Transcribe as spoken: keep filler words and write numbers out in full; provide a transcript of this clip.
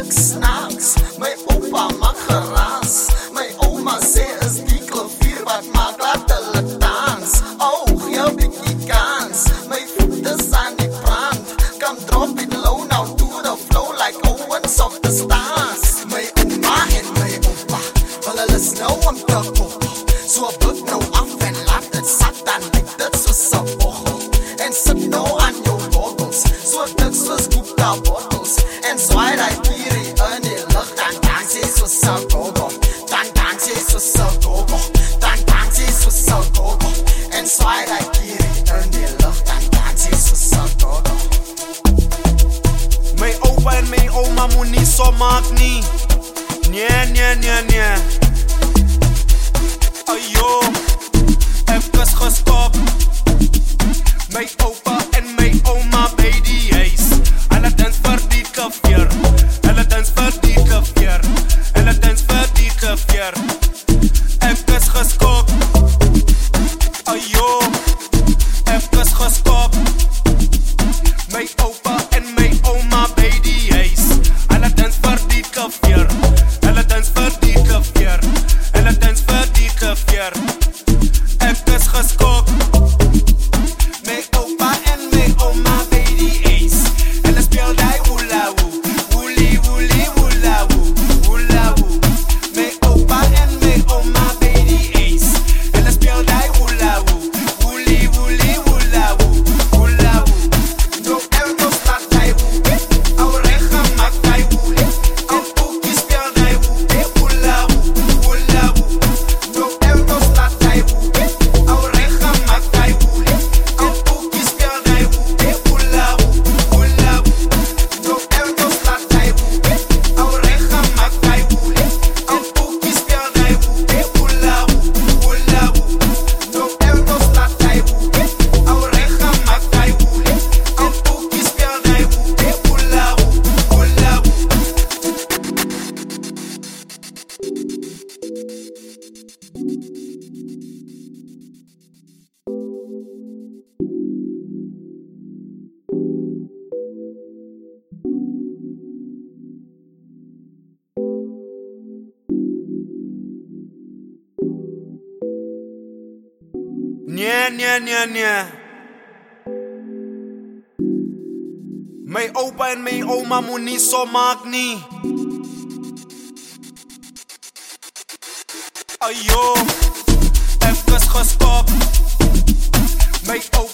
niks snaaks. My opa maak geraas. My oma sê is die klavier wat maak laat hulle dans. Oh, gee 'n bietjie kans. My voet is aan die brand. Come drop it low now to the flow like Owens of the stars. My oma en my opa, hulle is nou om te pop. So buk nou af en laat het sat dan lyk dit soos 'n bochel. En sit nou aan jou bottles, so dik soos Gupta bottles. En zwaai die kierie in die lucht, dan dans jy soos 'n gogo. Dan dans jy soos 'n gogo. Dan dans jy soos 'n gogo. En zwaai die kierie in die lucht, dan dans jy soos 'n gogo. My opa en my oma moet nie so maak nie. Nee, nee, nee, nee. Ayo, even gestop. My opa en my oma by die huis. Hulle dans vir die klavier. Hulle dans vir die klavier. Hulle dans vir die klavier. Even geskop. Ayo, even gestop. My opa en my oma by die huis. Hulle dans vir die klavier. Hulle dans vir die klavier. Hulle dans vir die klavier. Even geskop. My opa en my oma by die huis. Hulle speel die hula hoop. Woelie, woelie, hula hoop. Hula hoop. My opa en my oma by die huis. Hulle speel die hula hoop. Woelie, woelie, hula hoop. Hula hoop. No elbows laat die hoop. Ou rega maak die hoop. En poekie speel die hoop. Hula hoop, hula hoop. No elbows laat die hoop. Ou rega maak die hoop. En poekie speel die hoop. Hula hoop, hula hoop. No elbows laat die hoop. Ou rega maak die hoop. En poekie speel die hoop. Hula hoop, hula hoop. No elbows laat die hoop. Ou rega maak die hoop. En poekie speel die hoop. Hula hoop, hula hoop. Nee, nee, nee, nee. My opa en my oma moet nie so maak nie. Ayo, even gestop. My opa